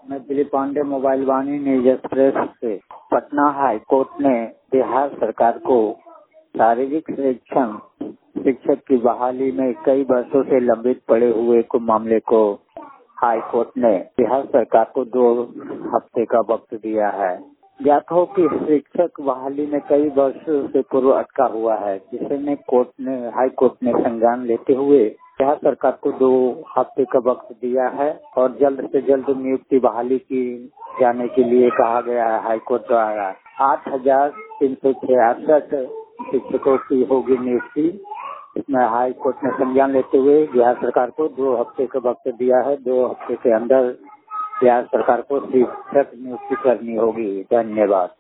मैं Dilip Pandey, mobile Vaani news express से। Patna high court ने बिहार सरकार को शारीरिक शिक्षण शिक्षक की बहाली में कई वर्षों से लंबित पड़े हुए मामले को हाई कोर्ट ने बिहार सरकार को 2 हफ्ते का वक्त दिया है। ज्ञात हो कि शिक्षक बहाली में कई वर्षों से पूर्व अटका हुआ है, जिसे हाई कोर्ट ने संज्ञान लेते हुए बिहार सरकार को 2 हफ्ते का वक्त दिया है और जल्द से जल्द नियुक्ति बहाली की जाने के लिए कहा गया है। हाई कोर्ट द्वारा 8,366 शिक्षकों की होगी नियुक्ति। इसमें हाई कोर्ट ने संज्ञान लेते हुए बिहार सरकार को 2 हफ्ते का वक्त दिया है। 2 हफ्ते के अंदर बिहार सरकार को शिक्षक नियुक्ति करनी होगी। धन्यवाद।